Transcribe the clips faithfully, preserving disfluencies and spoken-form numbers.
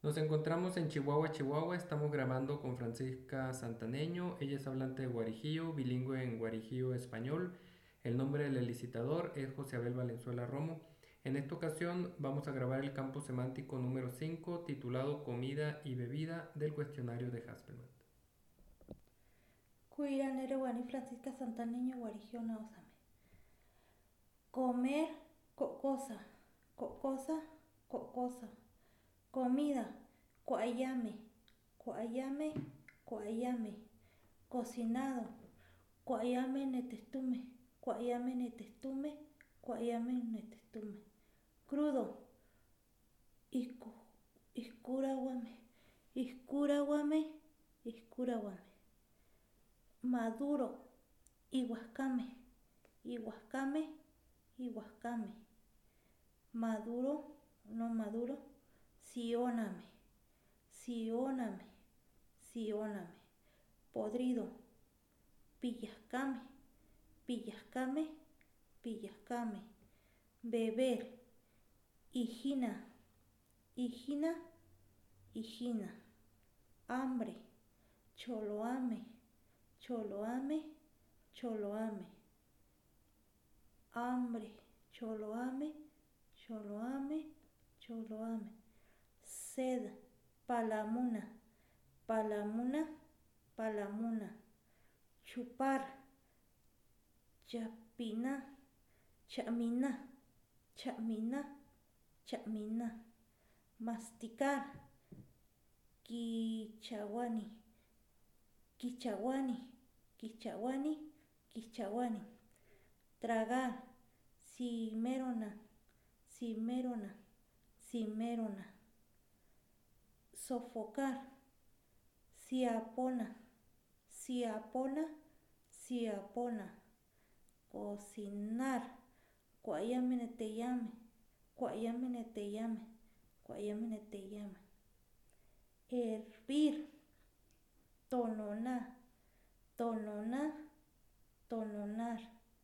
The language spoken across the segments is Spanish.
Nos encontramos en Chihuahua, Chihuahua. Estamos grabando con Francisca Santaneño. Ella es hablante de guarijío, bilingüe en guarijío español. El nombre del licitador es José Abel Valenzuela Romo. En esta ocasión vamos a grabar el campo semántico número cinco, titulado Comida y Bebida, del cuestionario de Haspelman. Cuiranere Guani Francisca Santaneño Guarigiona Osame. Comer, co cosa, co cosa, co cosa. Comida, coayame, coayame, coayame. Cocinado, coayame netestume, coayame netestume, coayame netestume. Crudo, iscu, iscuraguame, iscuraguame, iscuraguame. Maduro, iguascame, iguascame, iguascame. Maduro, no maduro, sioname, sioname, sioname. Podrido, pillascame, pillascame, pillascame. Beber, higina, higina, higina. Hambre, choloame, choloame, choloame. Hambre, choloame, choloame, choloame. Sed, palamuna, palamuna, palamuna. Chupar, chapina, chamina, chamina, chamina. Masticar, quichaguani, quichaguani, quichaguani, quichaguani. Tragar, cimerona, cimerona, cimerona. Sofocar, ciapona, ciapona, ciapona. Cocinar, cuayamene te llame, cuayamene te llame, cuayamene te llame. Hervir, tononar, tononar, tononar.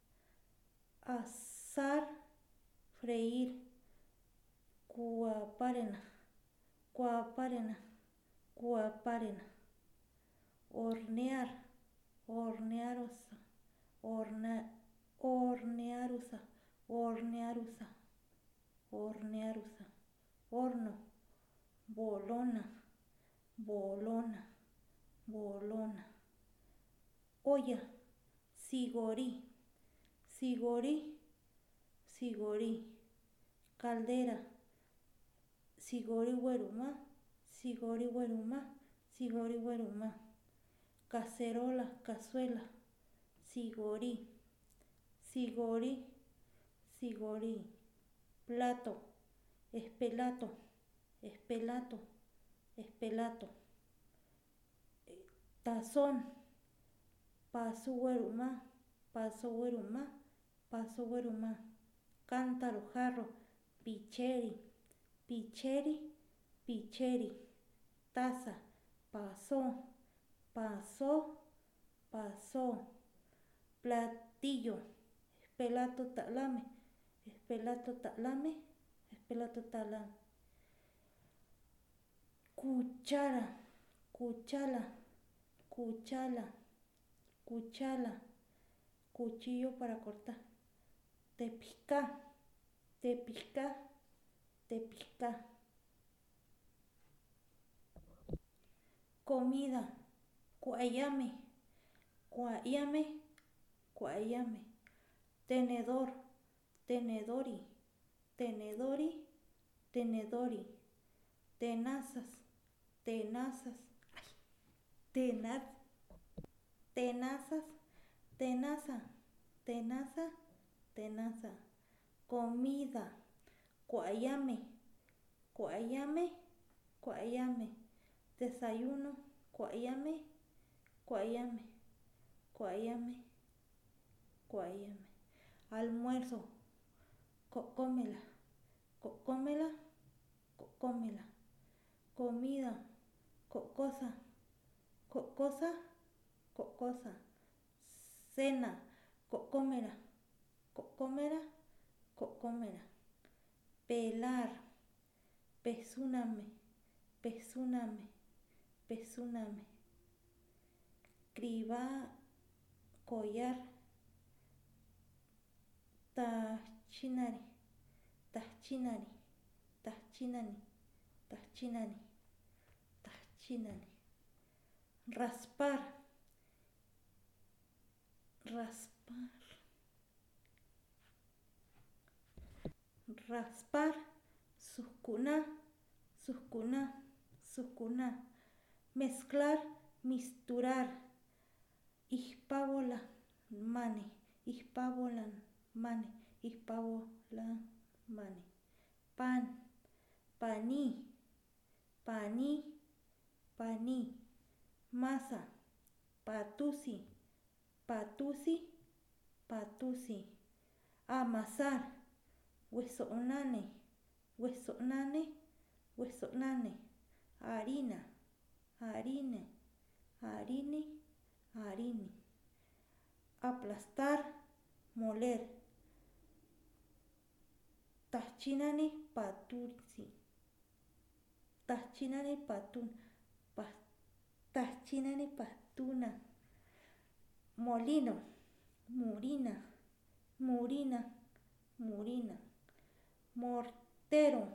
Asar, freír, cuaparena, cuaparena, cuaparena. Hornear, hornearosa, horna, hornearusa, hornearusa, hornearusa. Horno, bolona, bolona, bolona. Olla, sigorí, sigorí, sigorí. Caldera, sigori huerumá, sigori huerumá, sigori huerumá. Cacerola, cazuela, sigorí, sigorí, sigorí. Plato, espelato, espelato, espelato. Tazón, paso huerumá, paso huerumá, paso huerumá. Cántaro, jarro, picheri, picheri, picheri. Taza, pasó, pasó, pasó. Platillo, espelato talame, espelato talame, espelato talame. Cuchara, cuchala, cuchala, cuchala. Cuchillo para cortar. Tepizca, tepizca, tepizca. Comida, cuayame, cuayame, cuayame. Tenedor, tenedori, tenedori, tenedori. Tenazas, tenazas, tenaz, tenazas, tenaza, tenaza, tenaza. Comida, cuayame, cuayame, cuayame. Desayuno, cuayame, cuayame, cuayame, cuayame. Almuerzo, cómela, cómela, cómela. Comida, cosa, cosa, cosa. Cena, cómela, cómela, cómela. Pelar, pezúname, pezúname, pezúname. Criba, collar, tachinari, tachinari, tachinani, tachinani, tachinani. Raspar, raspar, raspar, sucuna, sucuna, sucuna. Mezclar, misturar. Ihpabola, mane, ihpabolan, mane, ihpabolan, mane. Pan, paní, paní, paní. Masa, patusi, patusi, patusi. Amasar, huesonane, huesonane, huesonane. Harina, harine, harine, harine. Aplastar, moler. Tachinani, patusi. Tachinani, patun, pa, tachinani, patuna. Molino, murina, murina, murina. Mortero,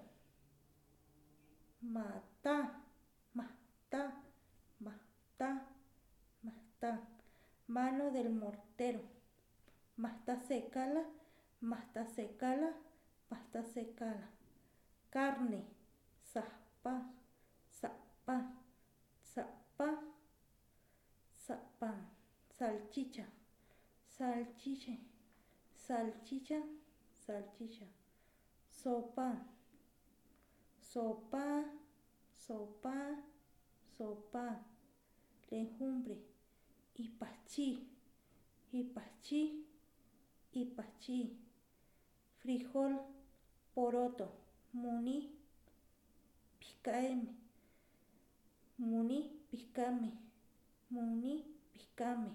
mata, mata, mata, mata. Mano del mortero. Masta secala, masta secala, masta secala. Carne, sapa, sapa, sapa, sapa. Salchicha, salchicha, salchicha, salchicha. Sopa, sopa, sopa, sopa. Legumbre, ipachi, ipachi, ipachi. Frijol, poroto, muni, picaeme, muni, picame, muni, picame.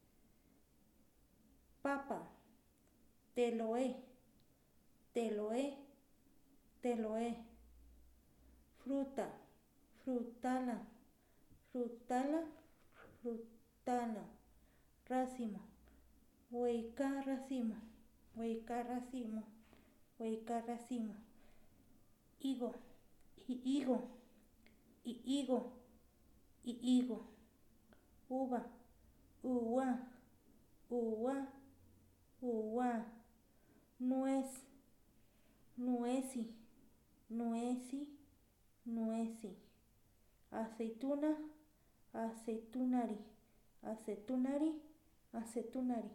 Papa, teloé, teloé, teloé. Fruta, frutala, frutala, frutala. Racimo, hueca racimo, hueca racimo, hueca racimo. Higo, y higo, y higo, y higo. Uva, uva, uva, uva. Nuez, nuezi, nuezi, nuezi. Aceituna, aceitunari, aceitunari, aceitunari.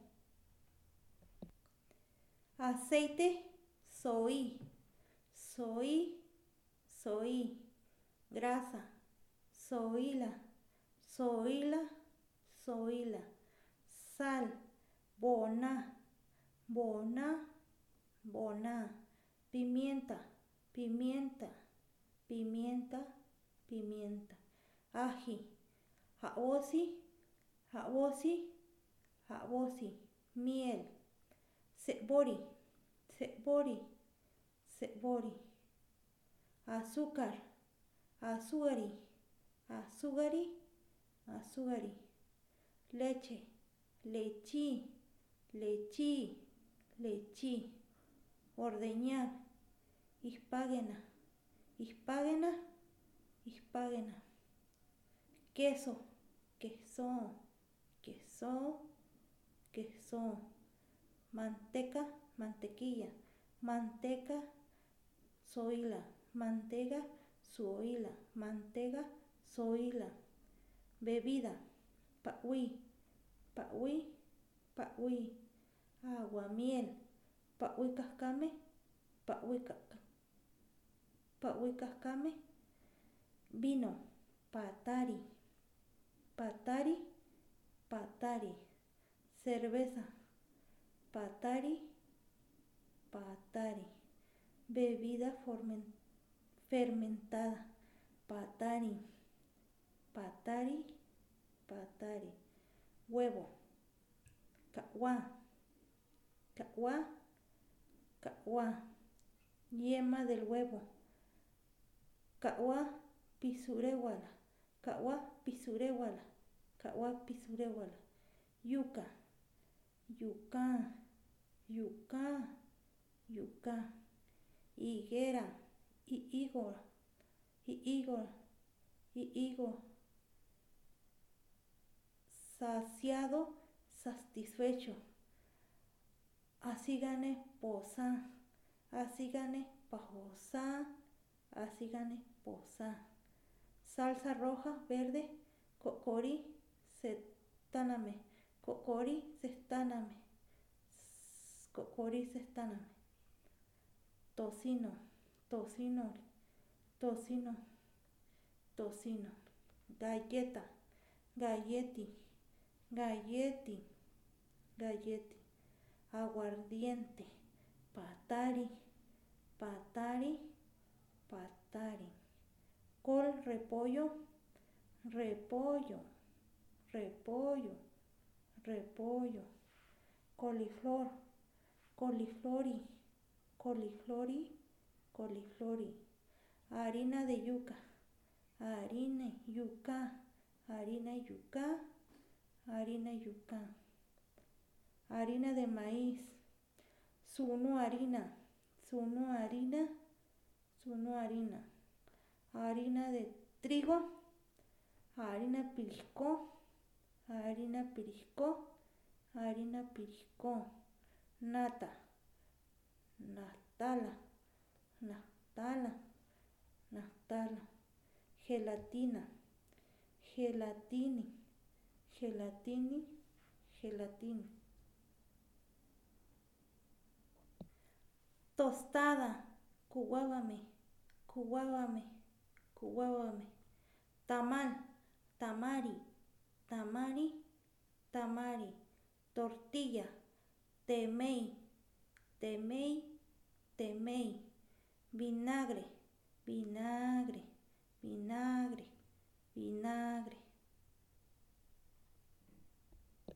Aceite, soy, soy, soy. Grasa, soila, soila, soila. Sal, bona, bona, bona. Pimienta, pimienta, pimienta, pimienta. Ají, jabosi, jabosi, jabosi. Miel, sebori, sebori, sebori. Azúcar, azúgari, azúgari, azúgari. Leche, lechi, lechi, lechi. Ordeñar, hispágena, hispágena, hispágena. Queso, queso, queso, queso. Manteca, mantequilla, manteca, soila, mantega, soila, mantega, soila. Bebida, paui, paui, paui. Aguamiel, paui cascame, paui cascame, paui cascame. Vino, patari, patari, patari. Cerveza, patari, patari. Bebida fermentada, patari, patari, patari. Huevo, caguá, caguá, caguá. Yema del huevo, caguá, pisurewala, kawa pisurewala, kawa pisurewala, yuca, yuca, yuca, yuca, higuera, higo, higo, higo, saciado, satisfecho, así gane posa, así gane pajosa, así gane posa, salsa roja, verde, cocori, setáname, cocori, setáname, cocori, setáname, tocino, tocino, tocino, tocino, galleta, galleti, galleti, galleti, aguardiente, patari, patari, patari, col, repollo, repollo, repollo, repollo, coliflor, coliflori, coliflori, coliflori, harina de yuca, harina yuca, harina yuca, harina yuca, harina de maíz, sunu harina, sunu harina, sunu harina, harina de trigo, harina pirisco, harina pirisco, harina pirisco, nata, nastala, nastala, nastala, gelatina, gelatini, gelatini, gelatini, tostada, cuguábame, cuguábame, cuguábame, tamal, tamari, tamari, tamari, tortilla, temei, temei, temei, vinagre, vinagre,